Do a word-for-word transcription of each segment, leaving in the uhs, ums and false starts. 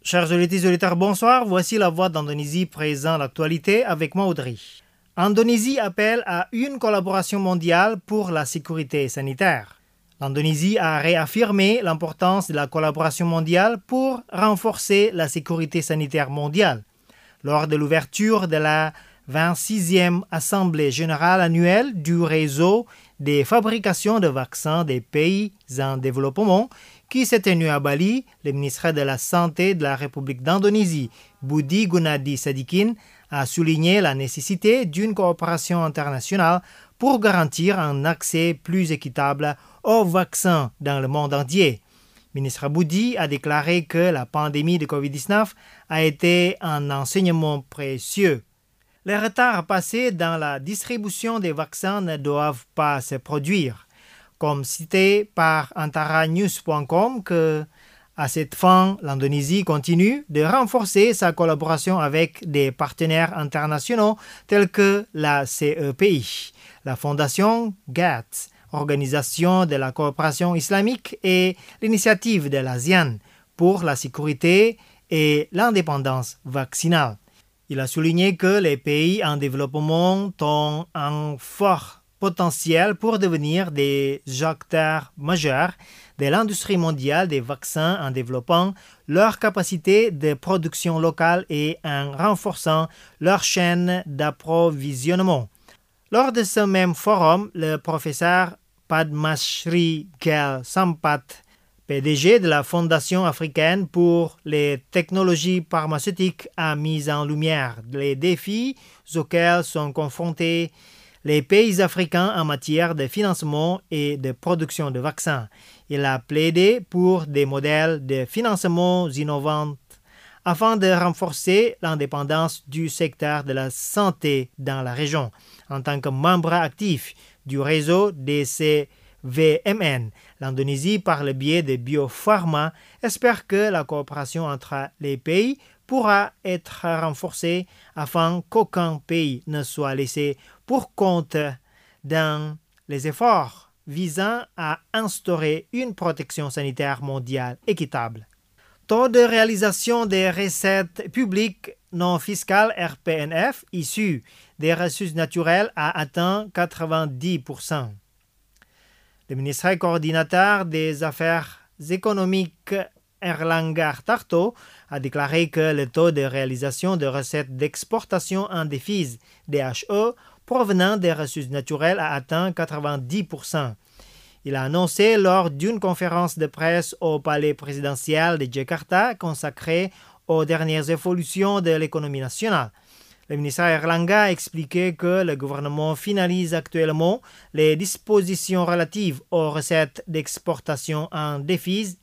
Chers auditeurs et auditeurs, bonsoir. Voici la voix d'Indonésie présente l'actualité avec moi, Audrey. Indonésie appelle à une collaboration mondiale pour la sécurité sanitaire. L'Indonésie a réaffirmé l'importance de la collaboration mondiale pour renforcer la sécurité sanitaire mondiale. Lors de l'ouverture de la vingt-sixième Assemblée générale annuelle du réseau des fabrications de vaccins des pays en développement, qui s'est tenu à Bali, le ministre de la Santé de la République d'Indonésie, Budi Gunadi Sadikin, a souligné la nécessité d'une coopération internationale pour garantir un accès plus équitable aux vaccins dans le monde entier. Le ministre Budi a déclaré que la pandémie de covid dix-neuf a été un enseignement précieux. Les retards passés dans la distribution des vaccins ne doivent pas se produire. Comme cité par antara news point com que, à cette fin, l'Indonésie continue de renforcer sa collaboration avec des partenaires internationaux tels que la C E P I, la Fondation GATT, Organisation de la coopération islamique et l'initiative de l'ASEAN pour la sécurité et l'indépendance vaccinale. Il a souligné que les pays en développement ont un fort potentiel pour devenir des acteurs majeurs de l'industrie mondiale des vaccins en développant leur capacité de production locale et en renforçant leur chaîne d'approvisionnement. Lors de ce même forum, le professeur Padmasri Ghel Sampat, P D G de la Fondation africaine pour les technologies pharmaceutiques, a mis en lumière les défis auxquels sont confrontés les pays africains en matière de financement et de production de vaccins. Il a plaidé pour des modèles de financement innovants afin de renforcer l'indépendance du secteur de la santé dans la région. En tant que membre actif du réseau des C V M N, l'Indonésie, par le biais de Biopharma, espère que la coopération entre les pays pourra être renforcée afin qu'aucun pays ne soit laissé pour compte dans les efforts visant à instaurer une protection sanitaire mondiale équitable. Taux de réalisation des recettes publiques non fiscales R P N F issues des ressources naturelles a atteint quatre-vingt-dix pour cent. Le ministre coordinateur des Affaires économiques Erlangga Hartarto a déclaré que le taux de réalisation de recettes d'exportation en devise D H E provenant des ressources naturelles a atteint quatre-vingt-dix pour cent. Il a annoncé lors d'une conférence de presse au palais présidentiel de Jakarta consacrée aux dernières évolutions de l'économie nationale. Le ministre Erlangga a expliqué que le gouvernement finalise actuellement les dispositions relatives aux recettes d'exportation en devise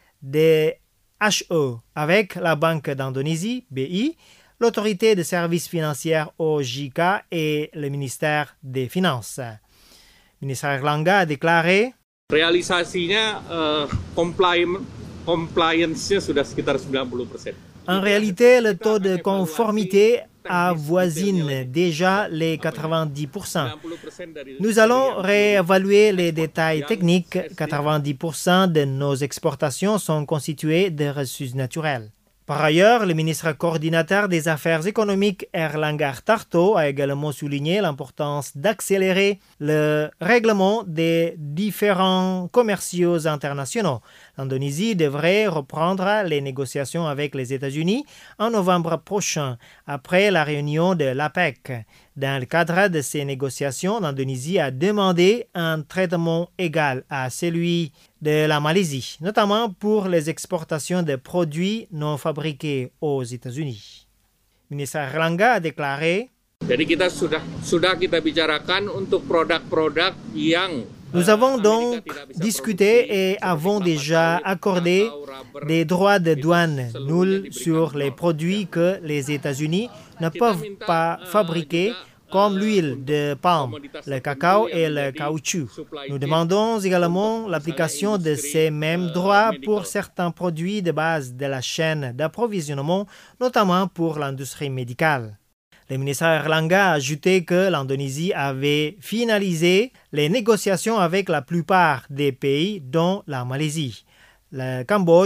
D H E avec la Banque d'Indonésie, B I, l'Autorité de services financiers O J K et le ministère des Finances. Le ministre Erlangga a déclaré Realisasinya uh, compliance compliance-nya sudah sekitar sembilan puluh persen. En réalité, le taux de conformité avoisine déjà les quatre-vingt-dix pour cent. Nous allons réévaluer les détails techniques. quatre-vingt-dix pour cent de nos exportations sont constituées de ressources naturelles. Par ailleurs, le ministre coordinateur des Affaires économiques Erlangga Hartarto a également souligné l'importance d'accélérer le règlement des différends commerciaux internationaux. L'Indonésie devrait reprendre les négociations avec les États-Unis en novembre prochain, après la réunion de l'APEC. Dans le cadre de ces négociations, l'Indonésie a demandé un traitement égal à celui de la Malaisie, notamment pour les exportations de produits non fabriqués aux États-Unis. Le ministre Erlangga a déclaré Jadi kita sudah sudah kita bicarakan untuk produk-produk yang Nous avons donc discuté et avons déjà accordé des droits de douane nuls sur les produits que les États-Unis ne peuvent pas fabriquer, comme l'huile de palme, le cacao et le caoutchouc. Nous demandons également l'application de ces mêmes droits pour certains produits de base de la chaîne d'approvisionnement, notamment pour l'industrie médicale. Le ministre Erlangga a ajouté que l'Indonésie avait finalisé les négociations avec la plupart des pays, dont la Malaisie, le Cambodge,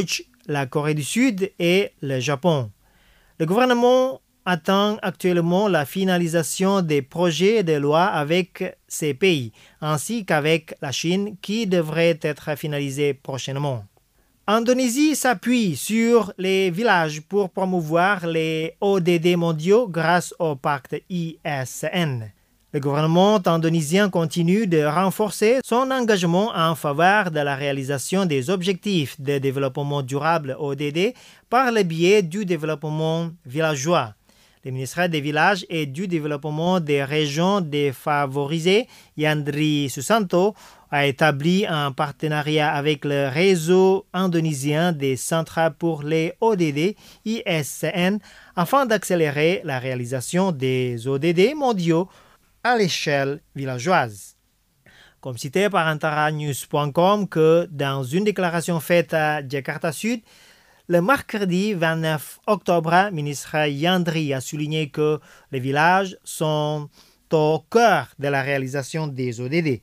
la Corée du Sud et le Japon. Le gouvernement attend actuellement la finalisation des projets de loi avec ces pays, ainsi qu'avec la Chine, qui devrait être finalisés prochainement. Indonésie s'appuie sur les villages pour promouvoir les O D D mondiaux grâce au pacte I S N. Le gouvernement indonésien continue de renforcer son engagement en faveur de la réalisation des objectifs de développement durable O D D par le biais du développement villageois. Le ministère des Villages et du Développement des régions défavorisées, Yandri Susanto, a établi un partenariat avec le réseau indonésien des centres pour les O D D, I S N, afin d'accélérer la réalisation des O D D mondiaux à l'échelle villageoise. Comme cité par antaranews point com que dans une déclaration faite à Jakarta Sud, le mercredi vingt-neuf octobre, le ministre Yandri a souligné que les villages sont au cœur de la réalisation des O D D.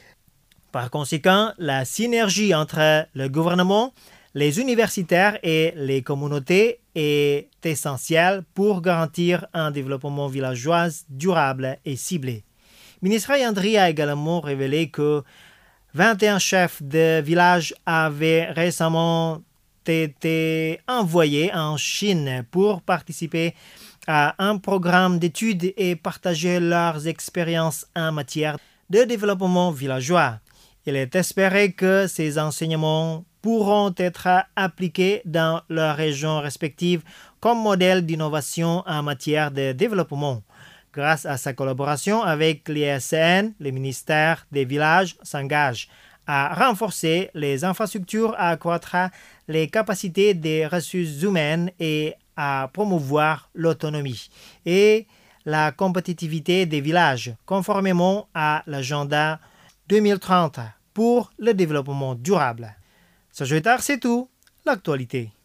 Par conséquent, la synergie entre le gouvernement, les universitaires et les communautés est essentielle pour garantir un développement villageois durable et ciblé. Le ministre Yandri a également révélé que vingt et un chefs de village avaient récemment été envoyés en Chine pour participer à un programme d'études et partager leurs expériences en matière de développement villageois. Il est espéré que ces enseignements pourront être appliqués dans leurs régions respectives comme modèle d'innovation en matière de développement. Grâce à sa collaboration avec l'I S N, le ministère des Villages s'engage à renforcer les infrastructures, à accroître les capacités des ressources humaines et à promouvoir l'autonomie et la compétitivité des villages, conformément à l'agenda deux mille trente pour le développement durable. Ce jeudi, c'est tout, l'actualité.